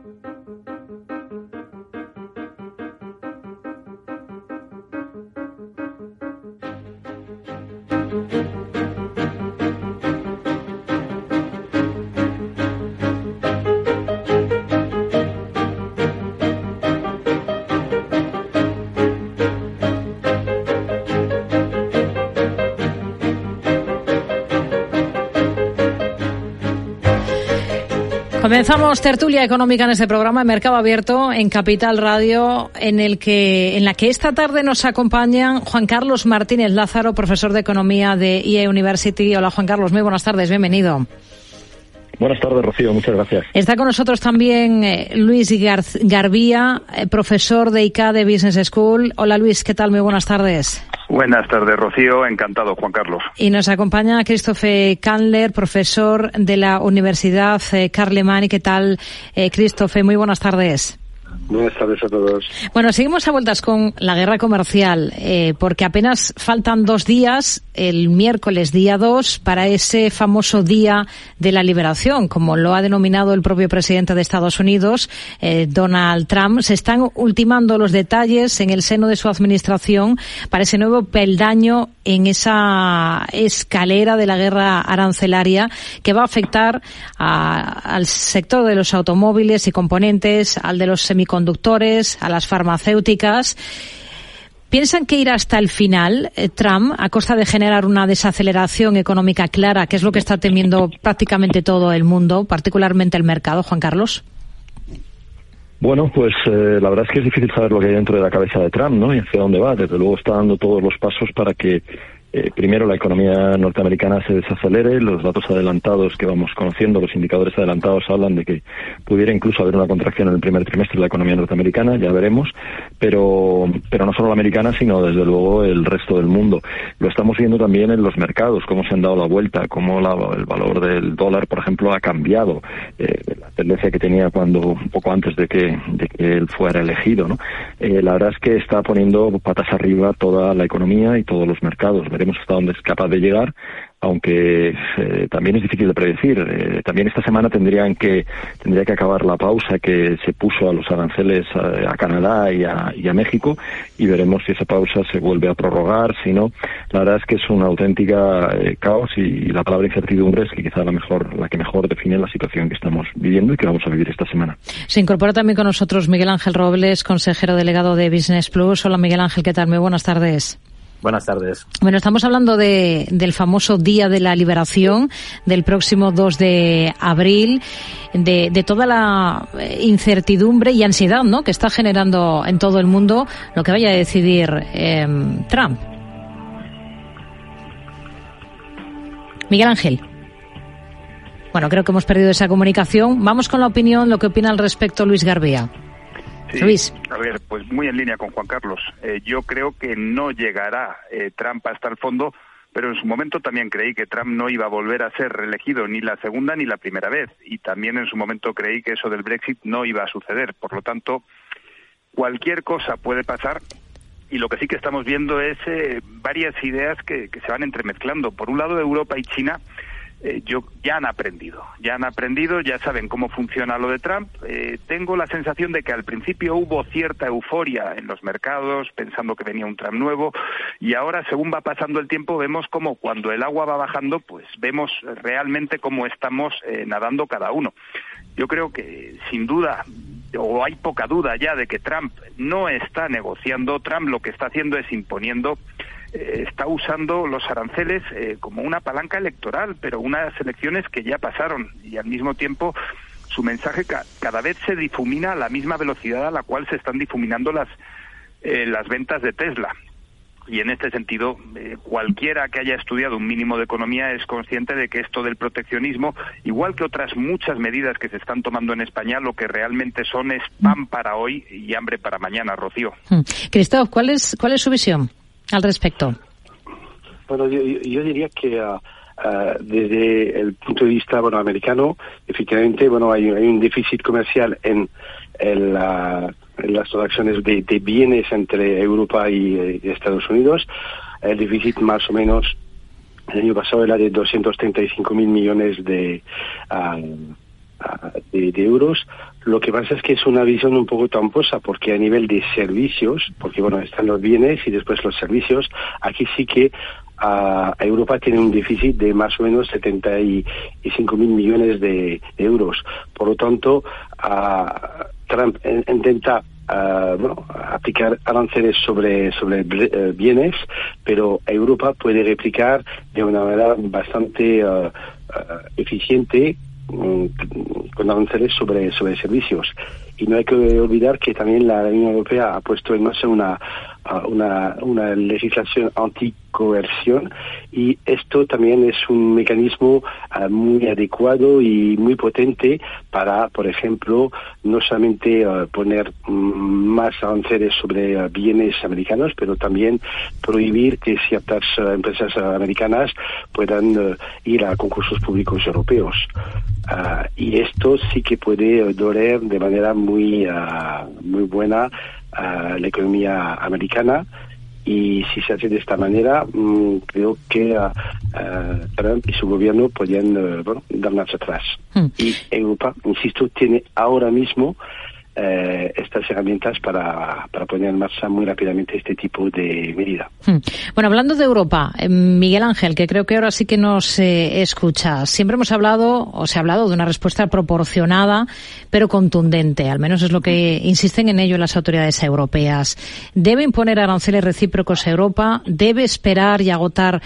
Comenzamos tertulia económica en este programa de Mercado Abierto en Capital Radio, en la que esta tarde nos acompañan Juan Carlos Martínez Lázaro, profesor de Economía de IE University. Hola Juan Carlos, muy buenas tardes, bienvenido. Buenas tardes, Rocío, muchas gracias. Está con nosotros también Luis Garbía, profesor de ICADE Business School. Hola Luis, ¿qué tal? Muy buenas tardes. Buenas tardes, Rocío. Encantado, Juan Carlos. Y nos acompaña Christophe Candler, profesor de la Universidad Carlemany. ¿Qué tal, Christophe? Muy buenas tardes. Buenas tardes a todos. Bueno, seguimos a vueltas con la guerra comercial, porque apenas faltan 2 días, el miércoles día 2, para ese famoso Día de la Liberación, como lo ha denominado el propio presidente de Estados Unidos, Donald Trump. Se están ultimando los detalles en el seno de su administración para ese nuevo peldaño en esa escalera de la guerra arancelaria que va a afectar al sector de los automóviles y componentes, al de los semiconductores, a las farmacéuticas. ¿Piensan que irá hasta el final Trump a costa de generar una desaceleración económica clara, que es lo que está temiendo prácticamente todo el mundo, particularmente el mercado, Juan Carlos? Bueno, pues la verdad es que es difícil saber lo que hay dentro de la cabeza de Trump, ¿no? Y hacia dónde va. Desde luego está dando todos los pasos para que primero la economía norteamericana se desacelere. Los datos adelantados que vamos conociendo, los indicadores adelantados hablan de que pudiera incluso haber una contracción en el primer trimestre de la economía norteamericana, ya veremos, pero no solo la americana, sino desde luego el resto del mundo. Lo estamos viendo también en los mercados, cómo se han dado la vuelta, cómo el valor del dólar, por ejemplo, ha cambiado, la tendencia que tenía un poco antes de que él fuera elegido, ¿no? La verdad es que está poniendo patas arriba toda la economía y todos los mercados. Veremos hasta dónde es capaz de llegar, aunque también es difícil de predecir. También esta semana tendría que acabar la pausa que se puso a los aranceles a Canadá y a México, y veremos si esa pausa se vuelve a prorrogar, si no. La verdad es que es una auténtica caos, y la palabra incertidumbre es que quizá la que mejor define la situación que estamos viviendo y que vamos a vivir esta semana. Se incorpora también con nosotros Miguel Ángel Robles, consejero delegado de Business Plus. Hola Miguel Ángel, ¿qué tal? Muy buenas tardes. Buenas tardes. Bueno, estamos hablando del famoso Día de la Liberación, del próximo 2 de abril, de toda la incertidumbre y ansiedad, ¿no?, que está generando en todo el mundo lo que vaya a decidir Trump. Miguel Ángel. Bueno, creo que hemos perdido esa comunicación. Vamos con la opinión, lo que opina al respecto Luis Garbía. Sí, Luis. A ver, pues muy en línea con Juan Carlos. Yo creo que no llegará Trump hasta el fondo, pero en su momento también creí que Trump no iba a volver a ser reelegido ni la segunda ni la primera vez. Y también en su momento creí que eso del Brexit no iba a suceder. Por lo tanto, cualquier cosa puede pasar. Y lo que sí que estamos viendo es varias ideas que se van entremezclando. Por un lado, Europa y China ya han aprendido, ya saben cómo funciona lo de Trump. Tengo la sensación de que al principio hubo cierta euforia en los mercados, pensando que venía un Trump nuevo, y ahora, según va pasando el tiempo, vemos como cuando el agua va bajando, pues vemos realmente cómo estamos nadando cada uno. Yo creo que, sin duda, o hay poca duda ya de que Trump no está negociando. Trump lo que está haciendo es imponiendo, está usando los aranceles como una palanca electoral, pero unas elecciones que ya pasaron, y al mismo tiempo su mensaje cada vez se difumina a la misma velocidad a la cual se están difuminando las ventas de Tesla. Y en este sentido, cualquiera que haya estudiado un mínimo de economía es consciente de que esto del proteccionismo, igual que otras muchas medidas que se están tomando en España, lo que realmente son es pan para hoy y hambre para mañana, Rocío. Christophe, ¿cuál es su visión al respecto? Bueno, yo diría que desde el punto de vista americano, efectivamente, hay un déficit comercial en las transacciones de bienes entre Europa y Estados Unidos. El déficit más o menos el año pasado era de 235.000 millones de euros, Lo que pasa es que es una visión un poco tramposa, porque a nivel de servicios, porque bueno, están los bienes y después los servicios, aquí sí que Europa tiene un déficit de más o menos 75.000 millones de euros. Por lo tanto, Trump intenta aplicar aranceles sobre bienes, pero Europa puede replicar de una manera bastante eficiente con aranceles sobre servicios. Y no hay que olvidar que también la Unión Europea ha puesto en marcha una legislación anticoerción, y esto también es un mecanismo muy adecuado y muy potente para, por ejemplo, no solamente poner más aranceles sobre bienes americanos, pero también prohibir que ciertas empresas americanas puedan ir a concursos públicos europeos. Y esto sí que puede doler de manera muy buena a la economía americana, y si se hace de esta manera, creo que Trump y su gobierno podrían dar marcha atrás. Y Europa, insisto, tiene ahora mismo estas herramientas para poner en marcha muy rápidamente este tipo de medida. Bueno, hablando de Europa, Miguel Ángel, que creo que ahora sí que nos escucha, siempre se ha hablado de una respuesta proporcionada, pero contundente, al menos es lo que insisten en ello las autoridades europeas. ¿Debe imponer aranceles recíprocos a Europa? ¿Debe esperar y agotar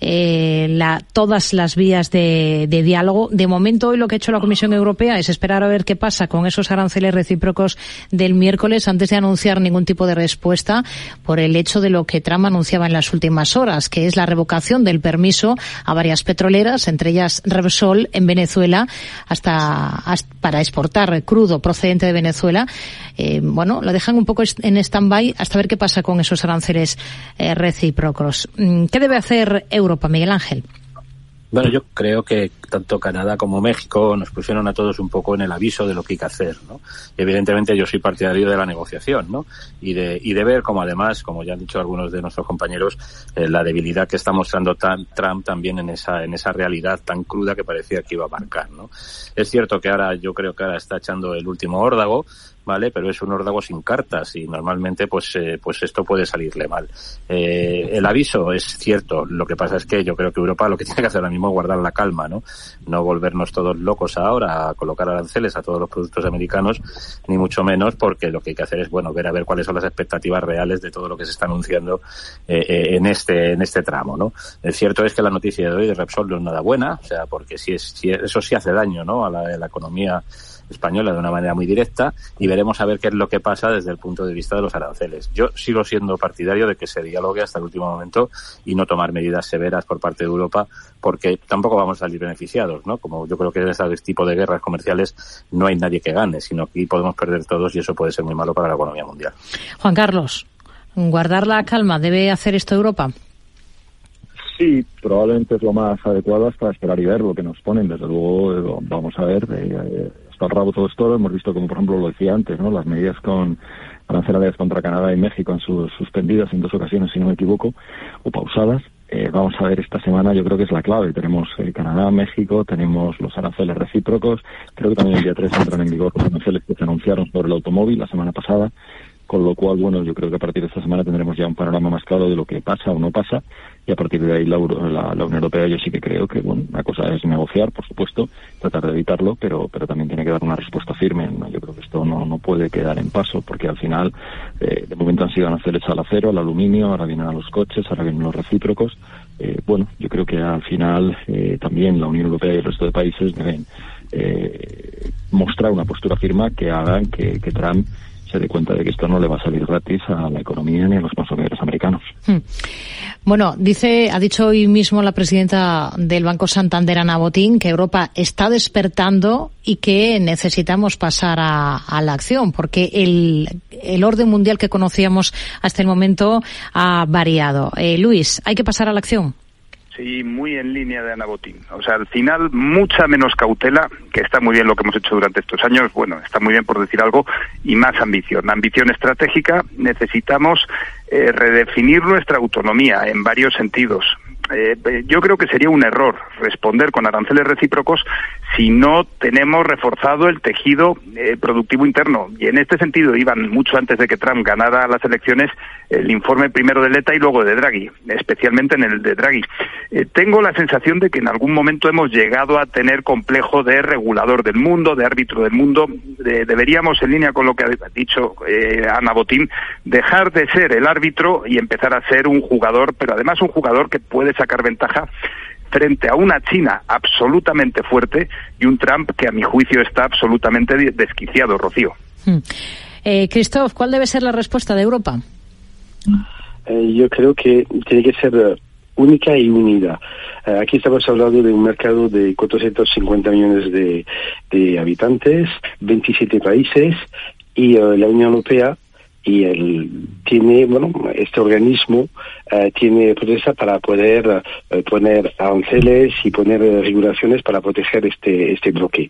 todas las vías de diálogo? De momento, hoy lo que ha hecho la Comisión Europea es esperar a ver qué pasa con esos aranceles recíprocos del miércoles antes de anunciar ningún tipo de respuesta, por el hecho de lo que Trump anunciaba en las últimas horas, que es la revocación del permiso a varias petroleras, entre ellas Repsol en Venezuela, hasta para exportar crudo procedente de Venezuela. Lo dejan un poco en stand-by hasta ver qué pasa con esos aranceles recíprocos. ¿Qué debe hacer Europa, Miguel Ángel? Bueno, yo creo que tanto Canadá como México nos pusieron a todos un poco en el aviso de lo que hay que hacer, ¿no? Evidentemente yo soy partidario de la negociación, ¿no? Y de ver cómo además, como ya han dicho algunos de nuestros compañeros, la debilidad que está mostrando Trump también en esa realidad tan cruda que parecía que iba a marcar, ¿no? Es cierto que yo creo que ahora está echando el último órdago, ¿vale? Pero es un órdago sin cartas y normalmente pues esto puede salirle mal. El aviso es cierto, lo que pasa es que yo creo que Europa lo que tiene que hacer ahora mismo es guardar la calma, ¿no? No volvernos todos locos ahora a colocar aranceles a todos los productos americanos, ni mucho menos, porque lo que hay que hacer es, ver a ver cuáles son las expectativas reales de todo lo que se está anunciando en este tramo, ¿no? El cierto es que la noticia de hoy de Repsol no es nada buena, o sea, porque si eso sí hace daño, ¿no? a la economía española de una manera muy directa, y veremos a ver qué es lo que pasa desde el punto de vista de los aranceles. Yo sigo siendo partidario de que se dialogue hasta el último momento y no tomar medidas severas por parte de Europa, porque tampoco vamos a salir beneficiados, ¿no? Como yo creo que en este tipo de guerras comerciales no hay nadie que gane, sino que podemos perder todos, y eso puede ser muy malo para la economía mundial. Juan Carlos, ¿guardar la calma debe hacer esto Europa? Sí, probablemente es lo más adecuado hasta esperar y ver lo que nos ponen. Desde luego, vamos a ver, está al rabo todo esto. Hemos visto, como por ejemplo lo decía antes, ¿no? Las medidas arancelarias contra Canadá y México han sido suspendidas en 2 ocasiones, si no me equivoco, o pausadas. Vamos a ver esta semana, yo creo que es la clave. Tenemos Canadá, México, tenemos los aranceles recíprocos. Creo que también el día 3 entran en vigor los aranceles que se anunciaron sobre el automóvil la semana pasada. Con lo cual, yo creo que a partir de esta semana tendremos ya un panorama más claro de lo que pasa o no pasa, y a partir de ahí la Unión Europea, yo sí que creo que, una cosa es negociar, por supuesto, tratar de evitarlo, pero también tiene que dar una respuesta firme, ¿no? Yo creo que esto no puede quedar en paso, porque al final, de momento han sido aranceles al acero, al aluminio, ahora vienen a los coches, ahora vienen los recíprocos. Yo creo que al final también la Unión Europea y el resto de países deben mostrar una postura firme que hagan que Trump se dé cuenta de que esto no le va a salir gratis a la economía ni a los consumidores americanos. Ha dicho hoy mismo la presidenta del Banco Santander, Ana Botín, que Europa está despertando y que necesitamos pasar a la acción, porque el orden mundial que conocíamos hasta el momento ha variado. Luis, ¿hay que pasar a la acción? Sí, muy en línea de Ana Botín. O sea, al final, mucha menos cautela, que está muy bien lo que hemos hecho durante estos años, está muy bien por decir algo, y más ambición. Ambición estratégica, necesitamos redefinir nuestra autonomía en varios sentidos. yo creo que sería un error responder con aranceles recíprocos si no tenemos reforzado el tejido productivo interno. Y en este sentido iban mucho antes de que Trump ganara las elecciones el informe primero de Letta y luego de Draghi, especialmente en el de Draghi. Tengo la sensación de que en algún momento hemos llegado a tener complejo de regulador del mundo, de árbitro del mundo. Deberíamos, en línea con lo que ha dicho Ana Botín, dejar de ser el árbitro y empezar a ser un jugador, pero además un jugador que puede sacar ventaja frente a una China absolutamente fuerte y un Trump que a mi juicio está absolutamente desquiciado, Rocío. Christoph, ¿cuál debe ser la respuesta de Europa? Yo creo que tiene que ser única y unida. Aquí estamos hablando de un mercado de 450 millones de habitantes, 27 países, y la Unión Europea tiene, este organismo tiene potestad para poder poner aranceles y poner regulaciones para proteger este bloque.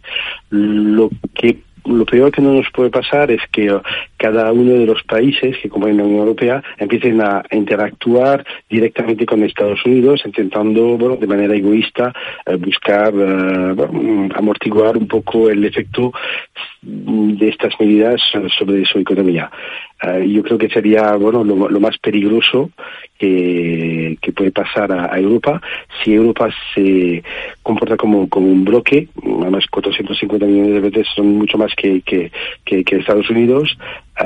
Lo peor que no nos puede pasar es que cada uno de los países que componen la Unión Europea empiecen a interactuar directamente con Estados Unidos, intentando, de manera egoísta, buscar amortiguar un poco el efecto de estas medidas sobre su economía. Yo creo que sería lo más peligroso que puede pasar a Europa si Europa se comporta como un bloque. Además, 450 millones de veces son mucho más que Estados Unidos.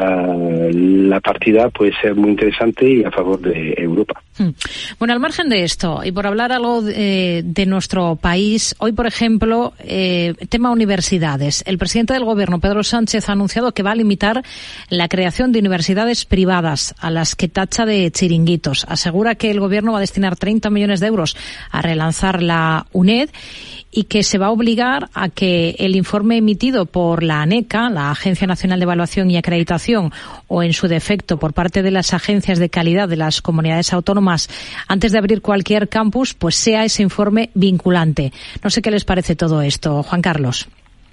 La partida puede ser muy interesante y a favor de Europa. Bueno, al margen de esto, y por hablar algo de nuestro país, hoy, por ejemplo, tema universidades. El presidente del Gobierno, Pedro Sánchez, ha anunciado que va a limitar la creación de universidades privadas, a las que tacha de chiringuitos. Asegura que el Gobierno va a destinar 30 millones de euros a relanzar la UNED y que se va a obligar a que el informe emitido por la ANECA, la Agencia Nacional de Evaluación y Acreditación, o en su defecto por parte de las agencias de calidad de las comunidades autónomas, antes de abrir cualquier campus, pues sea ese informe vinculante. No sé qué les parece todo esto, Juan Carlos.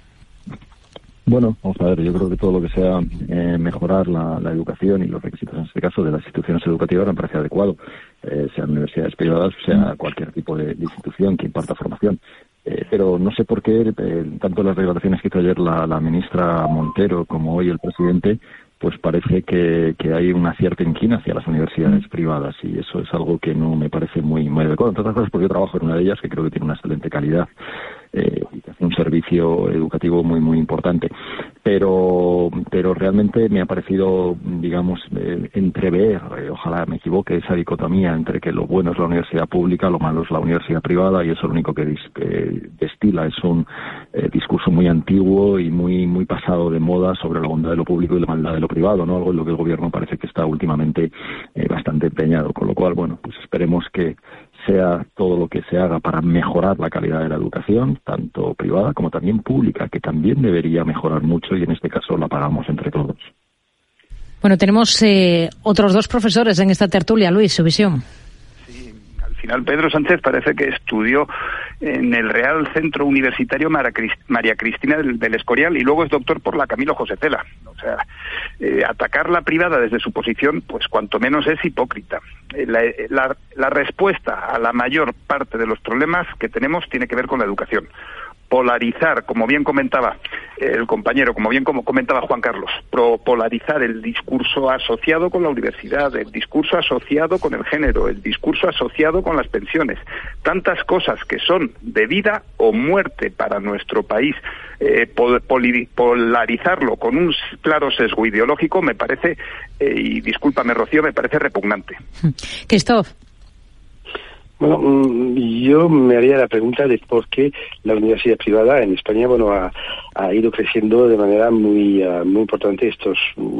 Bueno, vamos a ver, yo creo que todo lo que sea mejorar la educación y los requisitos, en este caso, de las instituciones educativas me parece adecuado, sean universidades privadas, sea cualquier tipo de institución que imparta formación. Pero no sé por qué, tanto las declaraciones que hizo ayer la ministra Montero como hoy el presidente, pues parece que hay una cierta inquina hacia las universidades privadas, y eso es algo que no me parece muy adecuado. Entre otras cosas porque yo trabajo en una de ellas que creo que tiene una excelente calidad y que hace un servicio educativo muy importante. Pero realmente me ha parecido, digamos, entrever, ojalá me equivoque, esa dicotomía entre que lo bueno es la universidad pública, lo malo es la universidad privada, y eso lo único que destila es un discurso muy antiguo y muy pasado de moda sobre la bondad de lo público y la maldad de lo privado, ¿no? Algo en lo que el gobierno parece que está últimamente bastante empeñado, con lo cual, bueno, pues esperemos que sea todo lo que se haga para mejorar la calidad de la educación, tanto privada como también pública, que también debería mejorar mucho, y en este caso la pagamos entre todos. Bueno, tenemos otros dos profesores en esta tertulia. Luis, su visión. Sí, al final Pedro Sánchez parece que estudió en el Real Centro Universitario María Cristina del Escorial y luego es doctor por la Camilo José Cela. O sea, atacar la privada desde su posición, pues cuanto menos es hipócrita. La respuesta a la mayor parte de los problemas que tenemos tiene que ver con la educación. Polarizar, como bien comentaba el compañero, como bien comentaba Juan Carlos, polarizar el discurso asociado con la universidad, el discurso asociado con el género, el discurso asociado con las pensiones, tantas cosas que son de vida o muerte para nuestro país, polarizarlo con un claro sesgo ideológico me parece, y discúlpame Rocío, me parece repugnante. Christoph. Bueno, yo me haría la pregunta de por qué la universidad privada en España, ha ido creciendo de manera muy importante estos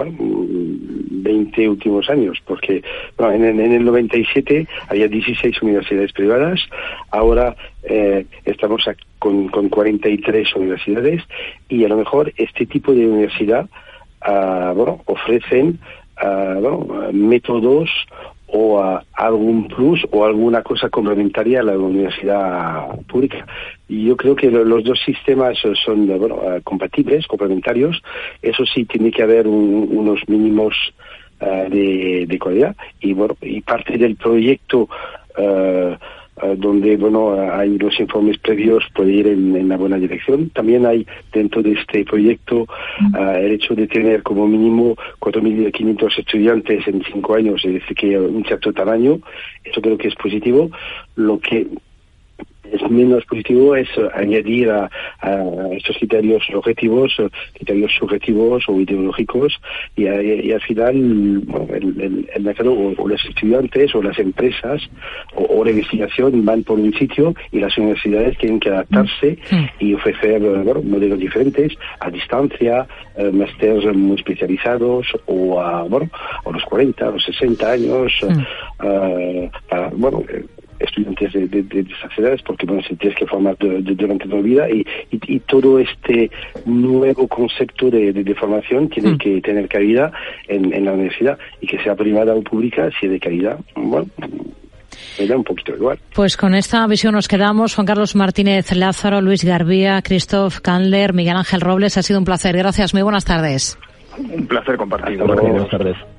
20 últimos años, porque en el 97 había 16 universidades privadas, ahora estamos con 43 universidades, y a lo mejor este tipo de universidad ofrecen métodos o algún plus o alguna cosa complementaria a la universidad pública. Y yo creo que los dos sistemas son compatibles, complementarios. Eso sí, tiene que haber unos mínimos de calidad. Y parte del proyecto donde hay los informes previos puede ir en la buena dirección. También hay dentro de este proyecto el hecho de tener como mínimo 4.500 estudiantes en 5 años, es decir, que un cierto tamaño. Eso creo que es positivo. Lo que es menos positivo es añadir a estos criterios objetivos, criterios subjetivos o ideológicos, y al final el mercado o los estudiantes o las empresas o la investigación van por un sitio y las universidades tienen que adaptarse y ofrecer modelos diferentes a distancia, másteres muy especializados o a los 40, a los 60 años, para estudiantes de esas edades, porque se tienes que formar durante toda la vida y todo este nuevo concepto de formación tiene que tener cabida en la universidad, y que sea privada o pública, si es de calidad, me da un poquito igual. Pues con esta visión nos quedamos. Juan Carlos Martínez Lázaro, Luis Garbía, Christoph Candler, Miguel Ángel Robles, ha sido un placer. Gracias, muy buenas tardes. Un placer compartido. Buenas tardes.